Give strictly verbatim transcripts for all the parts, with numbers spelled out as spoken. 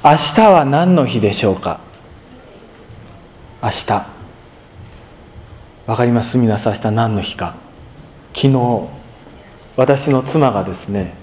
明日は何の日でしょうか。明日、わかります？皆さん、明日何の日か。昨日私の妻がですね、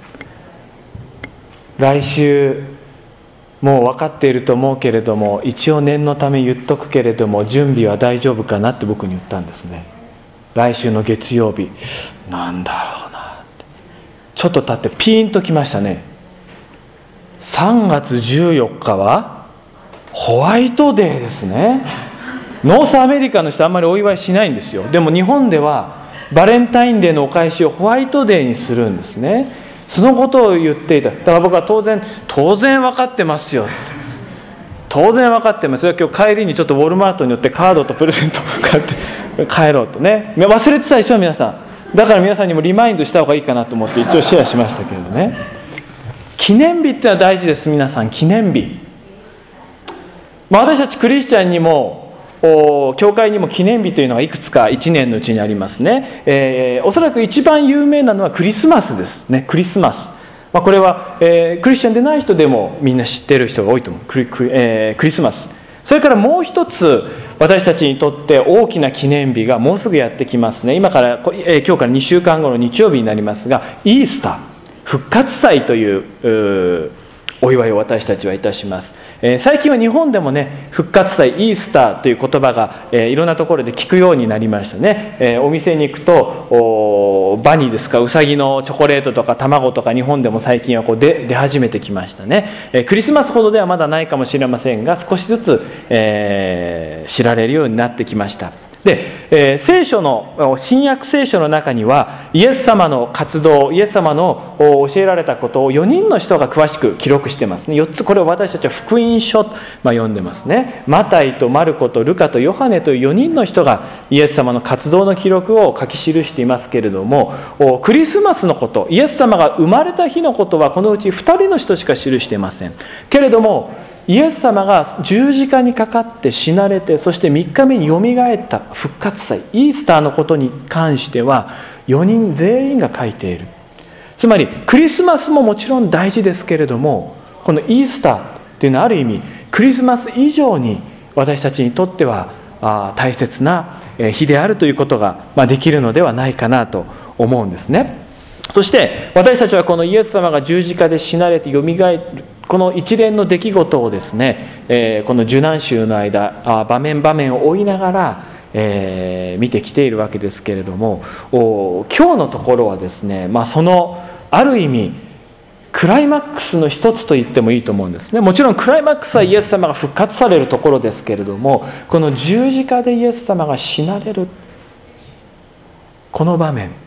来週もう分かっていると思うけれども、一応念のため言っとくけれども、準備は大丈夫かなって僕に言ったんですね。来週の月曜日、なんだろうなって。ちょっと経ってピーンときましたね。さんがつじゅうよっかはホワイトデーですね。ノースアメリカの人あんまりお祝いしないんですよ。でも日本ではバレンタインデーのお返しをホワイトデーにするんですね。そのことを言っていた。だから僕は当然当然分かってますよって、当然分かってます。それは今日帰りにちょっとウォルマートに寄ってカードとプレゼントを買って帰ろうとね。忘れてたでしょ皆さん。だから皆さんにもリマインドした方がいいかなと思って一応シェアしましたけれどね。記念日ってのは大事です。皆さん、記念日、まあ、私たちクリスチャンにも教会にも記念日というのがいくつかいちねんのうちにありますね。えー、おそらく一番有名なのはクリスマスですね。クリスマス、まあ、これは、えー、クリスチャンでない人でもみんな知っている人が多いと思う。クリ、クリ、えー、クリスマス。それからもう一つ私たちにとって大きな記念日がもうすぐやってきますね。今から、えー、今日からにしゅうかんごの日曜日になりますが、イースター、復活祭という、うお祝いを私たちはいたします。えー、最近は日本でもね、復活祭、イースターという言葉が、えー、いろんなところで聞くようになりましたね。えー、お店に行くとバニーですか、ウサギのチョコレートとか卵とか日本でも最近はこう出出始めてきましたね。えー、クリスマスほどではまだないかもしれませんが、少しずつ、えー、知られるようになってきました。で、えー、聖書の新約聖書の中にはイエス様の活動、イエス様の教えられたことをよにんの人が詳しく記録してますね。よっつ、これを私たちは福音書と、まあ、読んでますね。マタイとマルコとルカとヨハネというよにんの人がイエス様の活動の記録を書き記していますけれども、クリスマスのこと、イエス様が生まれた日のことはこのうちふたりの人しか記していませんけれども、イエス様が十字架にかかって死なれて、そしてみっかめによみがえった復活祭、イースターのことに関してはよにん全員が書いている。つまりクリスマスももちろん大事ですけれども、このイースターというのはある意味クリスマス以上に私たちにとっては大切な日であるということができるのではないかなと思うんですね。そして私たちはこのイエス様が十字架で死なれてよみがえるこの一連の出来事をですね、えー、この受難週の間、あ場面場面を追いながら、えー、見てきているわけですけれども、お今日のところはですね、まあ、そのある意味クライマックスの一つと言ってもいいと思うんですね。もちろんクライマックスはイエス様が復活されるところですけれども、この十字架でイエス様が死なれるこの場面、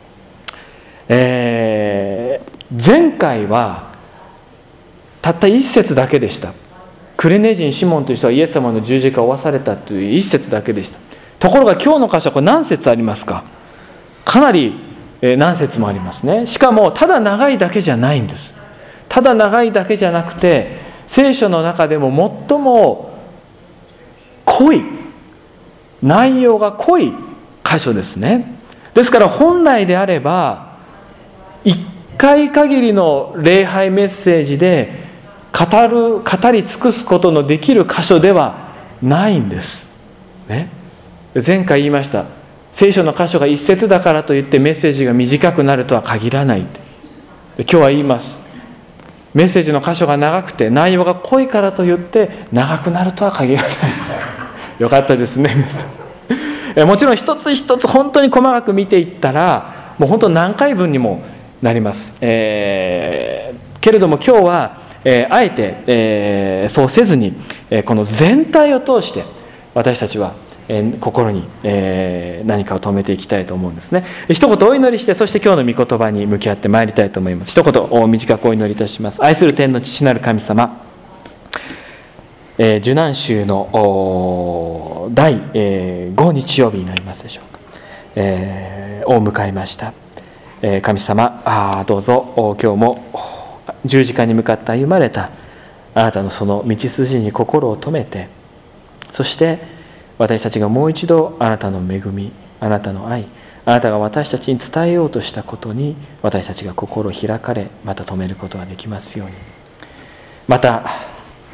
えー、前回はたった一節だけでした。クレネ人シモンという人はイエス様の十字架を負わされたという一節だけでした。ところが今日の箇所はこれ何節ありますか。かなり何節もありますね。しかもただ長いだけじゃないんです。ただ長いだけじゃなくて、聖書の中でも最も濃い、内容が濃い箇所ですね。ですから本来であれば一回限りの礼拝メッセージで語る、語り尽くすことのできる箇所ではないんです、ね、前回言いました。聖書の箇所が一節だからといってメッセージが短くなるとは限らないって。今日は言います。メッセージの箇所が長くて内容が濃いからといって長くなるとは限らないよかったですねもちろん一つ一つ本当に細かく見ていったらもう本当何回分にもなります、えー、けれども今日はえー、あえて、えー、そうせずに、えー、この全体を通して私たちは、えー、心に、えー、何かを留めていきたいと思うんですね。一言お祈りして、そして今日の御言葉に向き合ってまいりたいと思います。一言短くお祈りいたします。愛する天の父なる神様、えー、受難週のだいご日曜日になりますでしょうか、えー、を迎えました、えー、神様、あどうぞ今日も十字架に向かって歩まれたあなたのその道筋に心を留めて、そして私たちがもう一度あなたの恵み、あなたの愛、あなたが私たちに伝えようとしたことに私たちが心を開かれ、また止めることができますように。また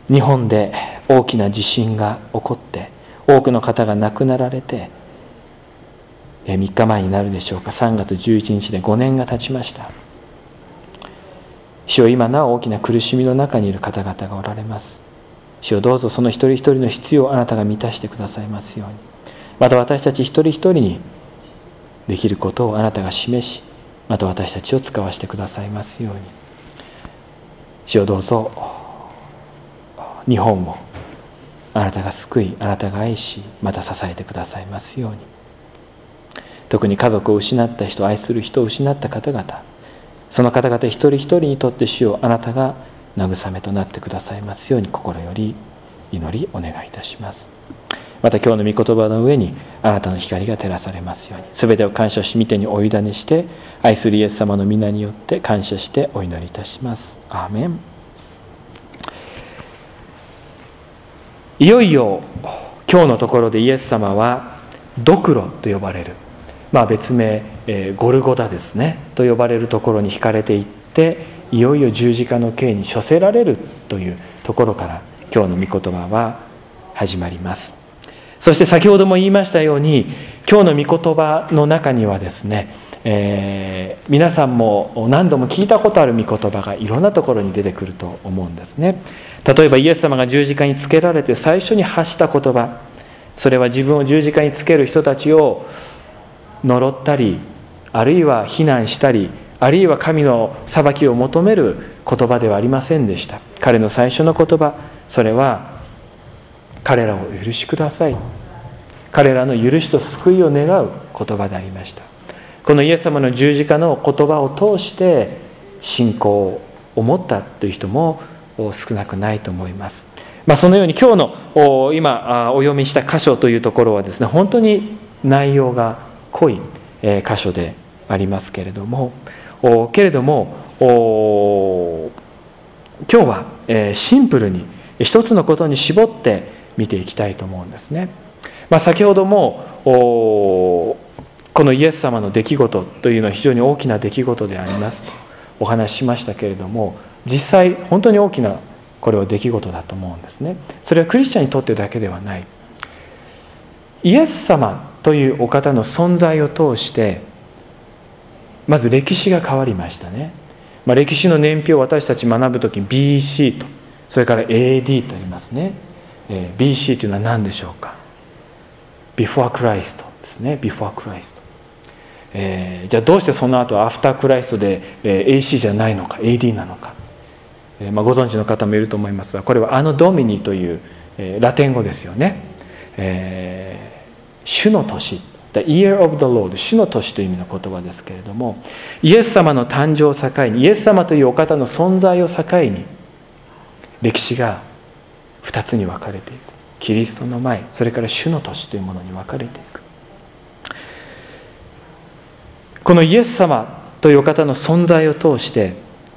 日本で大きな地震が起こって多くの方が亡くなられて、みっかまえになるでしょうか、さんがつじゅういちにちでごねんが経ちました。主よ、今なお大きな苦しみの中にいる方々がおられます。主よ、どうぞその一人一人の必要をあなたが満たしてくださいますように、また私たち一人一人にできることをあなたが示し、また私たちを使わせてくださいますように。主よ、どうぞ日本をあなたが救い、あなたが愛し、また支えてくださいますように。特に家族を失った人、愛する人を失った方々、その方々一人一人にとって主よ、あなたが慰めとなってくださいますように心より祈りお願いいたします。また今日の御言葉の上にあなたの光が照らされますように、すべてを感謝し御手にお委ねして、愛するイエス様の皆によって感謝してお祈りいたします。アーメン。いよいよ今日のところでイエス様はドクロと呼ばれる、まあ、別名、えー、ゴルゴダですねと呼ばれるところに惹かれていって、いよいよ十字架の刑に処せられるというところから今日の御言葉は始まります。そして先ほども言いましたように、今日の御言葉の中にはですね、えー、皆さんも何度も聞いたことある御言葉がいろんなところに出てくると思うんですね。例えばイエス様が十字架につけられて最初に発した言葉、それは自分を十字架につける人たちを呪ったり、あるいは非難したり、あるいは神の裁きを求める言葉ではありませんでした。彼の最初の言葉、それは彼らをお許しください、彼らの許しと救いを願う言葉でありました。このイエス様の十字架の言葉を通して信仰を持ったという人も少なくないと思います。まあ、そのように今日の今お読みした箇所というところはですね、本当に内容が濃い箇所でありますけれども、けれども今日はシンプルに一つのことに絞って見ていきたいと思うんですね。まあ、先ほどもこのイエス様の出来事というのは非常に大きな出来事でありますとお話ししましたけれども、実際本当に大きなこれは出来事だと思うんですね。それはクリスチャンにとってだけではない。イエス様というお方の存在を通してまず歴史が変わりましたね。まあ、歴史の年表を私たち学ぶときに ビーシー とそれから エーディー とありますね。えー、ビーシー というのは何でしょうか。 Before Christ ですね。 Before Christ、えー、じゃあどうしてその後 After Christ で、えー、エーシー じゃないのか エーディー なのか、えーまあ、ご存知の方もいると思いますが、これはアノドミニという、えー、ラテン語ですよね。えー、主の年、The Year of the Lord、 主の年という意味の言葉ですけれども、イエス様の誕生を境に、イエス様というお方の存在を境に歴史が二つに分かれていく。キリストの前、それから主の年というものに分かれていく。このイエス様というお方の存在を通して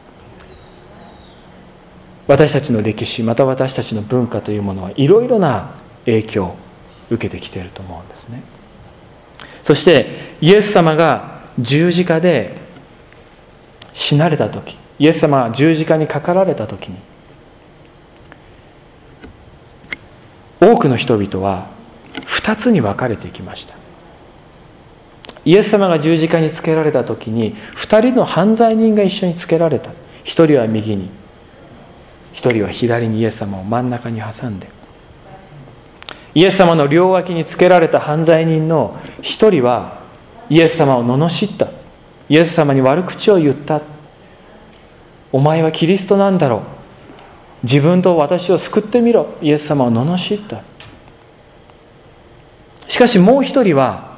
私たちの歴史、また私たちの文化というものはいろいろな影響を受けてきていると思うんですね。そしてイエス様が十字架で死なれた時、イエス様が十字架にかかられた時に、多くの人々は二つに分かれていきました。イエス様が十字架につけられた時に二人の犯罪人が一緒につけられた。一人は右に、一人は左にイエス様を真ん中に挟んで、イエス様の両脇につけられた犯罪人の一人はイエス様を罵った。イエス様に悪口を言った。お前はキリストなんだろう、自分と私を救ってみろ。イエス様を罵った。しかしもう一人は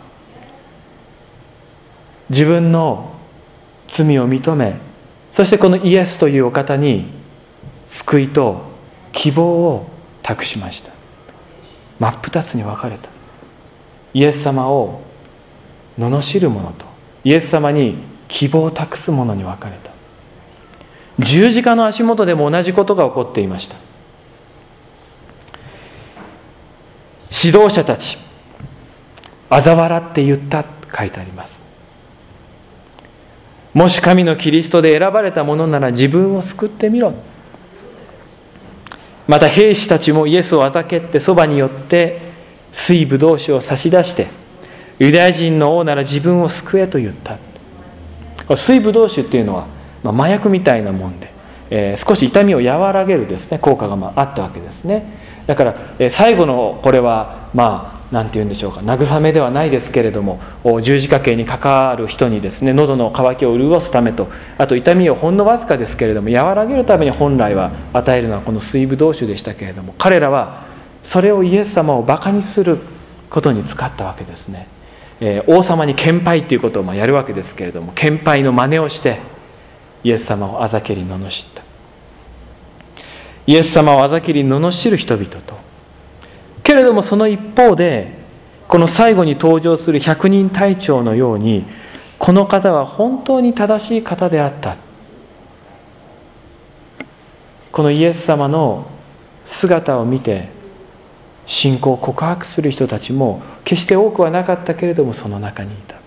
自分の罪を認め、そしてこのイエスというお方に救いと希望を託しました。真っ二つに分かれた。イエス様を罵る者とイエス様に希望を託す者に分かれた。十字架の足元でも同じことが起こっていました。指導者たち、嘲笑って言ったと書いてあります。もし神のキリストで選ばれたものなら自分を救ってみろ。 また兵士たちもイエスをあざけってそばに寄って水ぶどう酒を差し出して、ユダヤ人の王なら自分を救えと言った。水ぶどう酒っていうのは、まあ、麻薬みたいなもんで、えー、少し痛みを和らげるですね効果がまああったわけですね。だから、えー、最後のこれはまあなんて言うんでしょうか、慰めではないですけれども、十字架刑にかかる人にですね喉の渇きを潤すためと、あと痛みをほんのわずかですけれども和らげるために本来は与えるのはこの水ぶどう酒でしたけれども、彼らはそれをイエス様をバカにすることに使ったわけですね。えー、王様に献杯ということをまあやるわけですけれども、献杯の真似をしてイエス様をあざけり罵った。イエス様をあざけり罵る人々と、けれどもその一方でこの最後に登場する百人隊長のように、この方は本当に正しい方であった、このイエス様の姿を見て信仰を告白する人たちも決して多くはなかったけれども、その中にいた。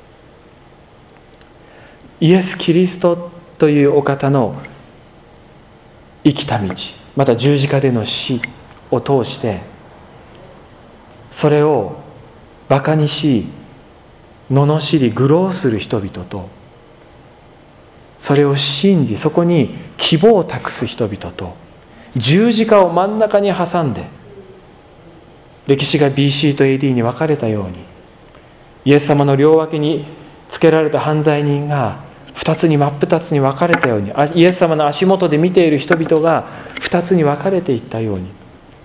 イエス・キリストというお方の生きた道、また十字架での死を通してそれをバカにし罵り愚弄する人々と、それを信じそこに希望を託す人々と、十字架を真ん中に挟んで歴史が ビーシー と エーディー に分かれたように、イエス様の両脇につけられた犯罪人が二つに真っ二つに分かれたように、イエス様の足元で見ている人々が二つに分かれていったように、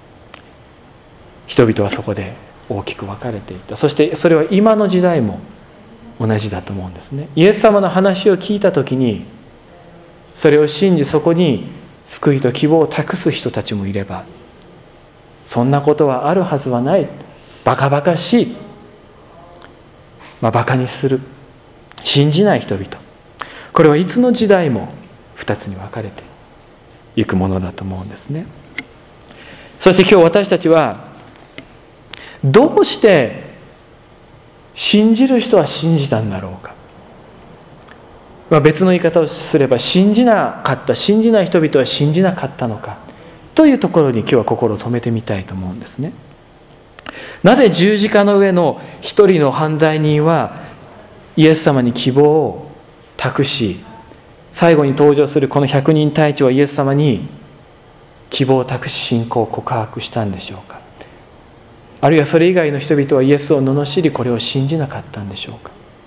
人々はそこで大きく分かれていった。そしてそれは今の時代も同じだと思うんですね。イエス様の話を聞いたときに、それを信じそこに救いと希望を託す人たちもいれば、そんなことはあるはずはない、バカバカしい、まあ、バカにする、信じない人々、これはいつの時代も二つに分かれていくものだと思うんですね。そして今日私たちはどうして信じる人は信じたんだろうか、まあ、別の言い方をすれば信じなかった、信じない人々は信じなかったのかというところに今日は心を留めてみたいと思うんですね。なぜ十字架の上の一人の犯罪人はイエス様に希望を託し、最後に登場するこの百人隊長はイエス様に希望を託し信仰を告白したんでしょうか。あるいはそれ以外の人々はイエスを罵りこれを信じなかったんでしょうか。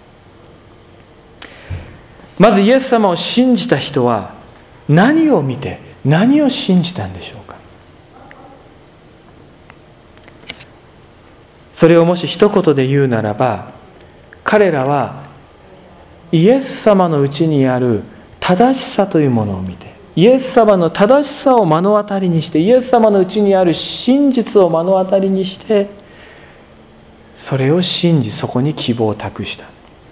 まずイエス様を信じた人は何を見て何を信じたんでしょうか。それをもし一言で言うならば、彼らはイエス様のうちにある正しさというものを見て、イエス様の正しさを目の当たりにして、イエス様のうちにある真実を目の当たりにして、それを信じそこに希望を託した。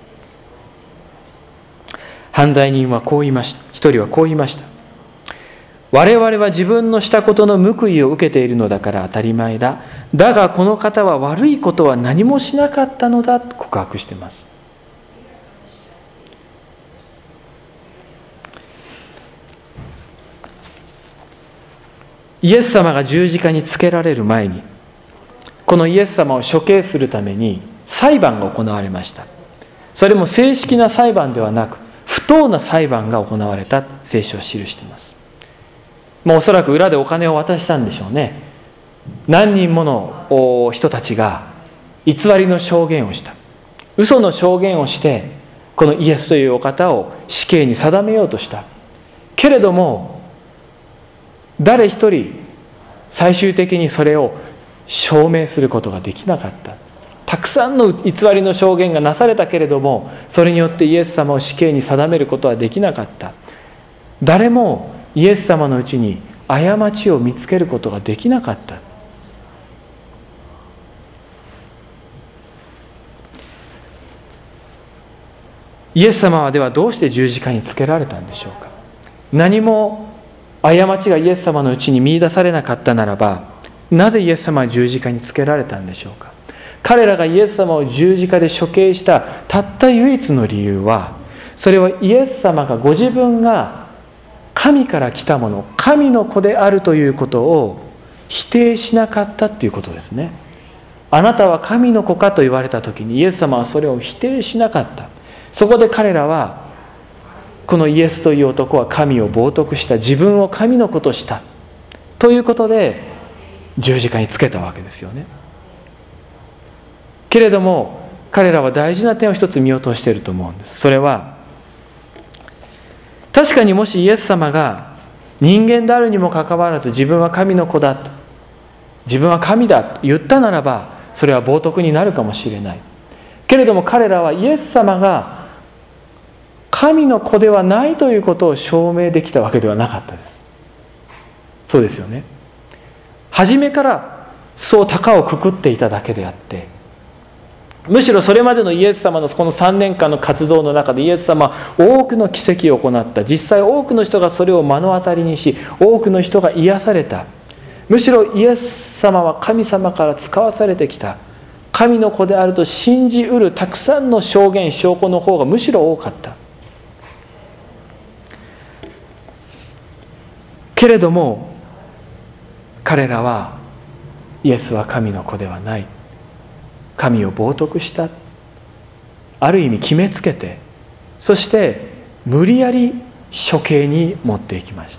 犯罪人はこう言いました。一人はこう言いました。我々は自分のしたことの報いを受けているのだから当たり前だ。だがこの方は悪いことは何もしなかったのだと告白しています。イエス様が十字架につけられる前に、このイエス様を処刑するために裁判が行われました。それも正式な裁判ではなく、不当な裁判が行われた聖書を記しています。もうおそらく裏でお金を渡したんでしょうね。何人もの人たちが偽りの証言をした。嘘の証言をして、このイエスというお方を死刑に定めようとした。けれども、誰一人最終的にそれを証明することができなかった。たくさんの偽りの証言がなされたけれども、それによってイエス様を死刑に定めることはできなかった。誰もイエス様のうちに過ちを見つけることができなかった。イエス様はではどうして十字架につけられたんでしょうか。何も過ちがイエス様のうちに見出されなかったならば、なぜイエス様は十字架につけられたんでしょうか。彼らがイエス様を十字架で処刑したたった唯一の理由は、それはイエス様がご自分が神から来たもの、神の子であるということを否定しなかったということですね。あなたは神の子かと言われた時にイエス様はそれを否定しなかった。そこで彼らは、このイエスという男は神を冒涜した、自分を神の子としたということで十字架につけたわけですよね。けれども彼らは大事な点を一つ見落としていると思うんです。それは、確かにもしイエス様が人間であるにもかかわらず自分は神の子だと、自分は神だと言ったならば、それは冒涜になるかもしれない。けれども彼らはイエス様が神の子ではないということを証明できたわけではなかったです。そうですよね。初めからそう高をくくっていただけであって、むしろそれまでのイエス様のこのさんねんかんの活動の中でイエス様は多くの奇跡を行った。実際多くの人がそれを目の当たりにし、多くの人が癒された。むしろイエス様は神様から使わされてきた神の子であると信じうるたくさんの証言、証拠の方がむしろ多かった。けれども彼らはイエスは神の子ではない、神を冒涜した、ある意味決めつけて、そして無理やり処刑に持っていきました。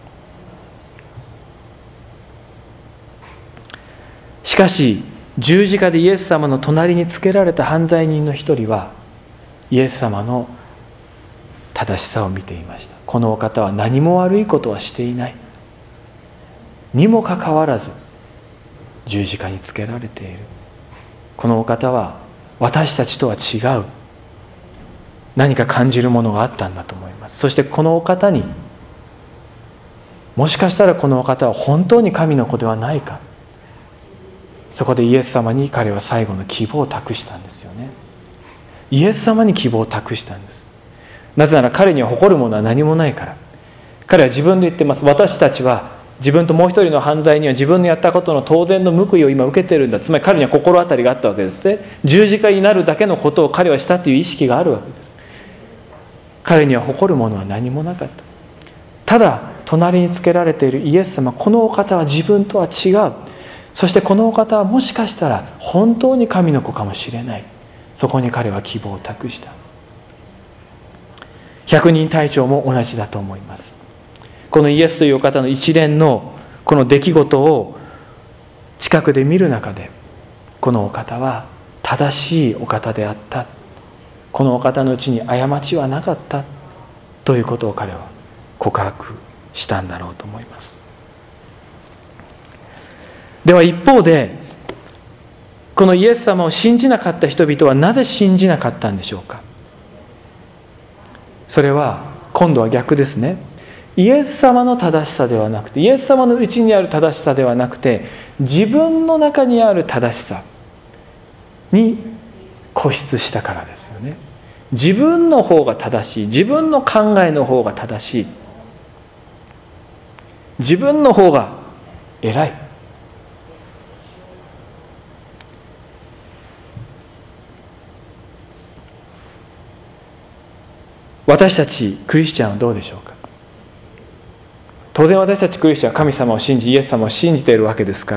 しかし十字架でイエス様の隣につけられた犯罪人の一人はイエス様の正しさを見ていました。このお方は何も悪いことはしていないにもかかわらず十字架につけられている。このお方は私たちとは違う何か感じるものがあったんだと思います。そしてこのお方に、もしかしたらこのお方は本当に神の子ではないか、そこでイエス様に彼は最後の希望を託したんですよね。イエス様に希望を託したんです。なぜなら彼には誇るものは何もないから。彼は自分で言ってます。私たちは自分ともう一人の犯罪には自分のやったことの当然の報いを今受けてるんだ。つまり彼には心当たりがあったわけですね。十字架になるだけのことを彼はしたという意識があるわけです。彼には誇るものは何もなかった。ただ隣につけられているイエス様、このお方は自分とは違う。そしてこのお方はもしかしたら本当に神の子かもしれない。そこに彼は希望を託した。百人隊長も同じだと思います。このイエスというお方の一連のこの出来事を近くで見る中で、このお方は正しいお方であった、このお方のうちに過ちはなかったということを彼は告白したんだろうと思います。では一方で、このイエス様を信じなかった人々はなぜ信じなかったんでしょうか。それは今度は逆ですね。イエス様の正しさではなくて、イエス様のうちにある正しさではなくて、自分の中にある正しさに固執したからですよね。自分の方が正しい、自分の考えの方が正しい、自分の方が偉い。私たちクリスチャンはどうでしょうか。当然私たちクリスチャンは神様を信じ、イエス様を信じているわけですから、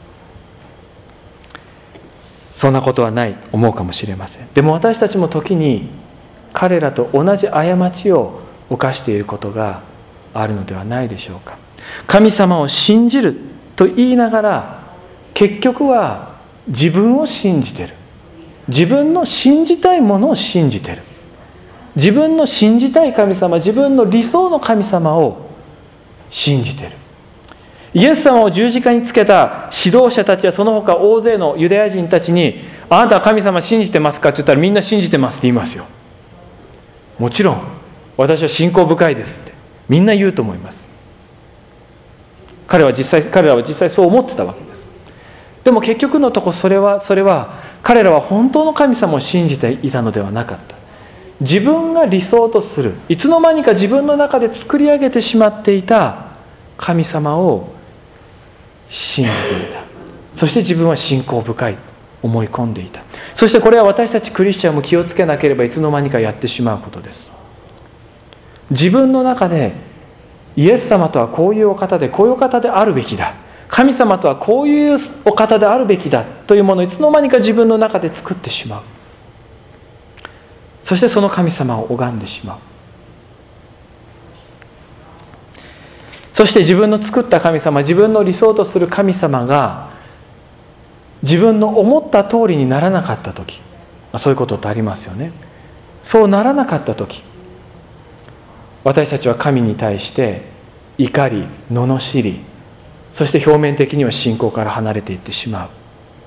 そんなことはないと思うかもしれません。でも私たちも時に彼らと同じ過ちを犯していることがあるのではないでしょうか。神様を信じると言いながら、結局は自分を信じている。自分の信じたいものを信じている。自分の信じたい神様、自分の理想の神様を信じている。イエス様を十字架につけた指導者たちやその他大勢のユダヤ人たちに、あなたは神様信じてますかって言ったら、みんな信じてますって言いますよ。もちろん私は信仰深いですってみんな言うと思います。彼は実際彼らは実際そう思ってたわけです。でも結局のところ、それはそれは彼らは本当の神様を信じていたのではなかった。自分が理想とする、いつの間にか自分の中で作り上げてしまっていた神様を信じていた。そして自分は信仰深いと思い込んでいた。そしてこれは私たちクリスチャンも気をつけなければいつの間にかやってしまうことです。自分の中でイエス様とはこういうお方で、こういうお方であるべきだ、 神様とはこういうお方であるべきだというものをいつの間にか自分の中で作ってしまう。そしてその神様を拝んでしまう。そして自分の作った神様、自分の理想とする神様が自分の思った通りにならなかったとき、そういうことってありますよね。そうならなかったとき、私たちは神に対して怒り、罵り、そして表面的には信仰から離れていってしまう。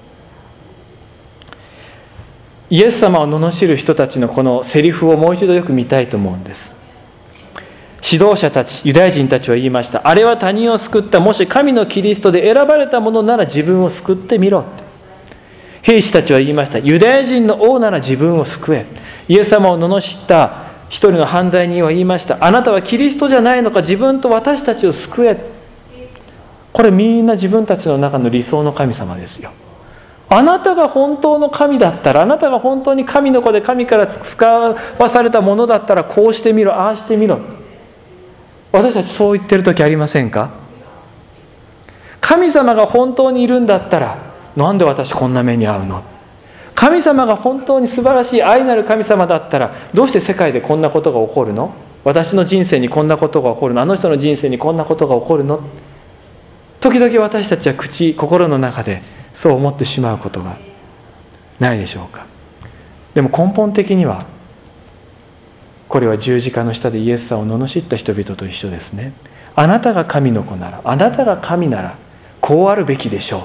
イエス様を罵る人たちのこのセリフをもう一度よく見たいと思うんです。指導者たち、ユダヤ人たちは言いました。あれは他人を救った。もし神のキリストで選ばれたものなら自分を救ってみろ。兵士たちは言いました。ユダヤ人の王なら自分を救え。イエス様を罵った一人の犯罪人は言いました。あなたはキリストじゃないのか。自分と私たちを救え。これみんな自分たちの中の理想の神様ですよ。あなたが本当の神だったら、あなたが本当に神の子で神から使わされたものだったら、こうしてみろ、ああしてみろ。私たちそう言ってる時ありませんか？神様が本当にいるんだったら、なんで私こんな目に遭うの？神様が本当に素晴らしい愛なる神様だったら、どうして世界でこんなことが起こるの？私の人生にこんなことが起こるの？あの人の人生にこんなことが起こるの？時々私たちは口、心の中でそう思ってしまうことがないでしょうか。でも根本的には、これは十字架の下でイエス様を罵った人々と一緒ですね。あなたが神の子なら、あなたが神ならこうあるべきでしょう。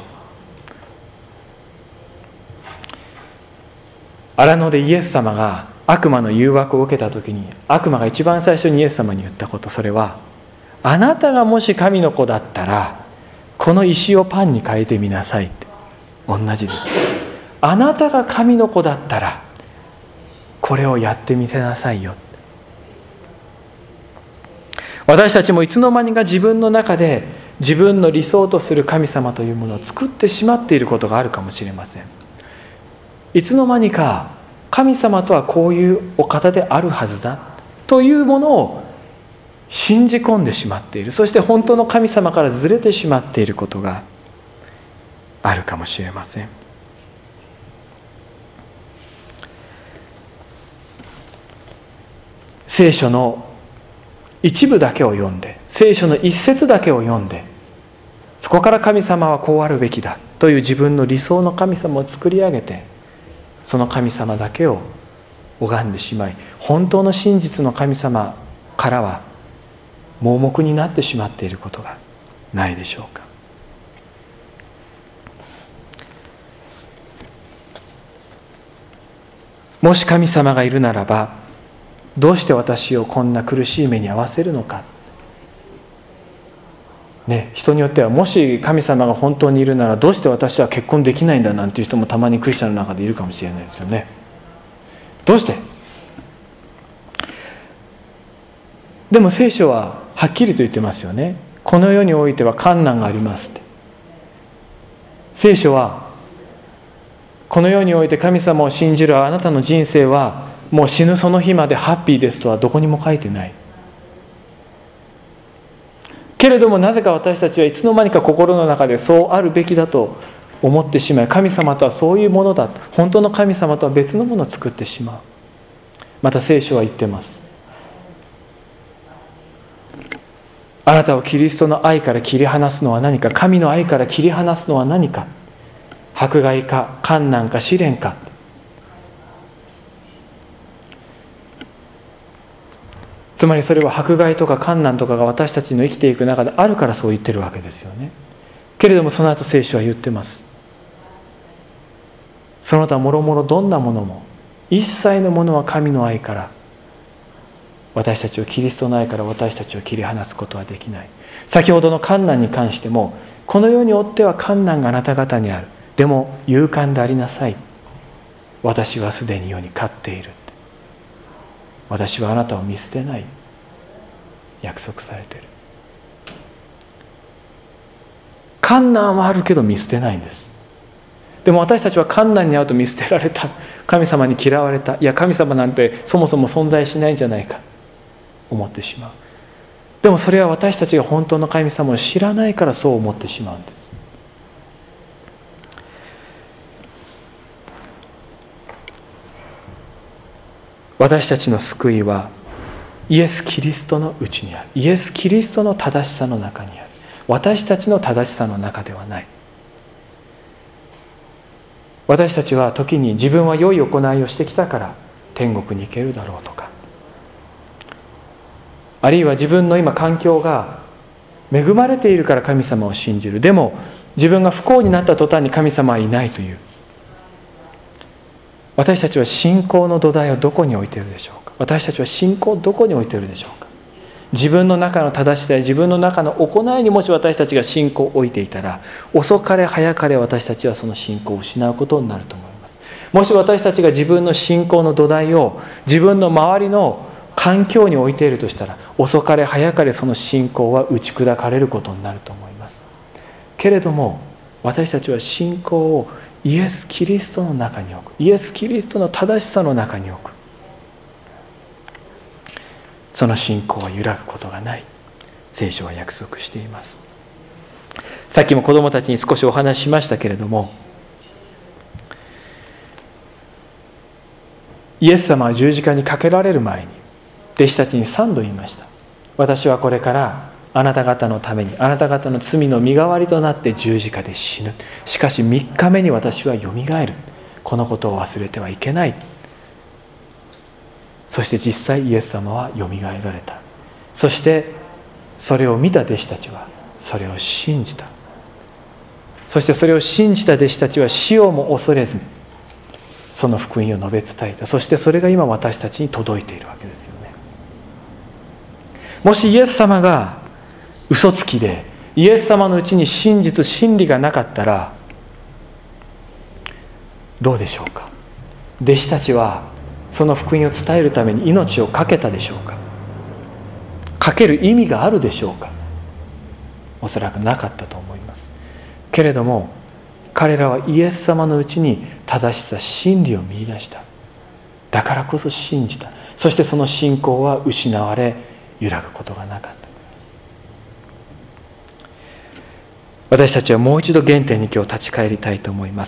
荒野でイエス様が悪魔の誘惑を受けた時に、悪魔が一番最初にイエス様に言ったこと、それは、あなたがもし神の子だったらこの石をパンに変えてみなさいって。同じです。あなたが神の子だったらこれをやってみせなさいよ。私たちもいつの間にか自分の中で自分の理想とする神様というものを作ってしまっていることがあるかもしれません。いつの間にか神様とはこういうお方であるはずだというものを信じ込んでしまっている。そして本当の神様からずれてしまっていることがあるかもしれません。聖書の一部だけを読んで、聖書の一節だけを読んで、そこから神様はこうあるべきだという自分の理想の神様を作り上げて、その神様だけを拝んでしまい、本当の真実の神様からは盲目になってしまっていることがないでしょうか。もし神様がいるならば、どうして私をこんな苦しい目に遭わせるのか。ね、人によっては、もし神様が本当にいるならどうして私は結婚できないんだなんていう人もたまにクリスチャンの中でいるかもしれないですよね。どうして？でも聖書ははっきりと言ってますよね。この世においては困難がありますって。聖書はこの世において神様を信じるあなたの人生はもう死ぬその日までハッピーですとはどこにも書いてない。けれどもなぜか私たちはいつの間にか心の中でそうあるべきだと思ってしまい、神様とはそういうものだ、本当の神様とは別のものを作ってしまう。また聖書は言ってます。あなたをキリストの愛から切り離すのは何か、神の愛から切り離すのは何か、迫害か困難か試練か。つまりそれは迫害とか困難とかが私たちの生きていく中であるからそう言ってるわけですよね。けれどもその後聖書は言ってます。その他もろもろどんなものも、一切のものは神の愛から、私たちをキリストの愛から私たちを切り離すことはできない。先ほどの困難に関しても、この世におっては困難があなた方にある。でも勇敢でありなさい。私はすでに世に勝っている。私はあなたを見捨てない。約束されている。困難はあるけど見捨てないんです。でも私たちは困難に遭うと見捨てられた、神様に嫌われた、いや神様なんてそもそも存在しないんじゃないか思ってしまう。でもそれは私たちが本当の神様を知らないからそう思ってしまうんです。 私たちの救いはイエス・キリストのうちにある。イエス・キリストの正しさの中にある。私たちの正しさの中ではない。私たちは時に自分は良い行いをしてきたから天国に行けるだろうとか、あるいは自分の今環境が恵まれているから神様を信じる。でも自分が不幸になった途端に神様はいないという。私たちは信仰の土台をどこに置いているでしょうか。私たちは信仰をどこに置いているでしょうか。自分の中の正しさや自分の中の行いにもし私たちが信仰を置いていたら、遅かれ早かれ私たちはその信仰を失うことになると思います。もし私たちが自分の信仰の土台を自分の周りの環境に置いているとしたら、遅かれ早かれその信仰は打ち砕かれることになると思います。けれども私たちは信仰をイエス・キリストの中に置く。イエス・キリストの正しさの中に置く。その信仰は揺らぐことがない。聖書は約束しています。さっきも子どもたちに少しお話ししましたけれども、イエス様は十字架にかけられる前に弟子たちに三度言いました。私はこれからあなた方のために、あなた方の罪の身代わりとなって十字架で死ぬ。しかしみっかめに私はよみがえる。このことを忘れてはいけない。そして実際イエス様はよみがえられた。そしてそれを見た弟子たちはそれを信じた。そしてそれを信じた弟子たちは死をも恐れずにその福音を述べ伝えた。そしてそれが今私たちに届いているわけですよね。もしイエス様が嘘つきで、イエス様のうちに真実真理がなかったらどうでしょうか。弟子たちはその福音を伝えるために命を懸けたでしょうか。かける意味があるでしょうか。おそらくなかったと思います。けれども彼らはイエス様のうちに正しさ真理を見出した。だからこそ信じた。そしてその信仰は失われ揺らぐことがなかった。私たちはもう一度原点に今日立ち返りたいと思います。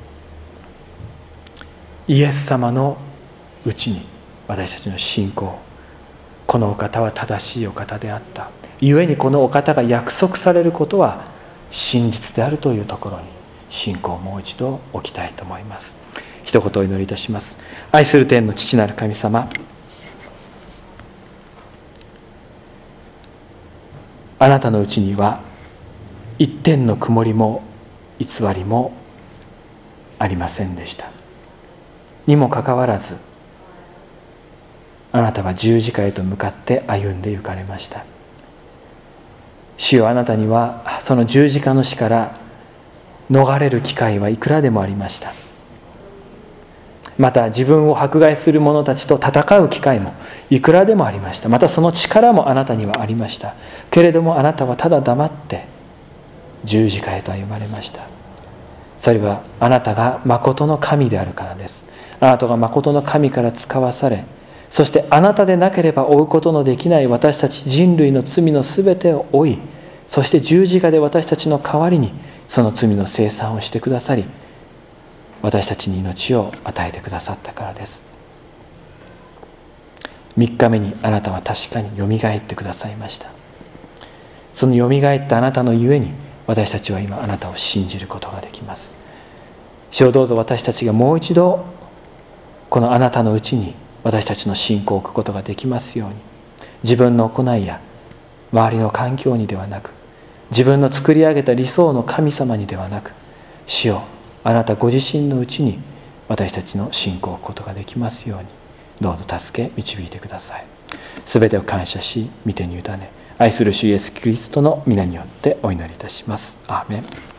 イエス様のうちに私たちの信仰、このお方は正しいお方であった。故にこのお方が約束されることは真実であるというところに信仰をもう一度置きたいと思います。一言お祈りいたします。愛する天の父なる神様、あなたのうちには一点の曇りも偽りもありませんでした。にもかかわらずあなたは十字架へと向かって歩んで行かれました。主よ、あなたにはその十字架の死から逃れる機会はいくらでもありました。また自分を迫害する者たちと戦う機会もいくらでもありました。またその力もあなたにはありました。けれどもあなたはただ黙って十字架へと歩まれました。それはあなたが真の神であるからです。あなたが真の神から使わされ、そしてあなたでなければ負うことのできない私たち人類の罪のすべてを負い、そして十字架で私たちの代わりにその罪の清算をしてくださり、私たちに命を与えてくださったからです。三日目にあなたは確かによみがえってくださいました。そのよみがえったあなたのゆえに私たちは今あなたを信じることができます。主よ、どうぞ私たちがもう一度このあなたのうちに私たちの信仰を置くことができますように、自分の行いや周りの環境にではなく、自分の作り上げた理想の神様にではなく、主よ、あなたご自身のうちに私たちの信仰を置くことができますように、どうぞ助け導いてください。すべてを感謝し、御手に委ね、愛する主イエスキリストの皆によってお祈りいたします。アーメン。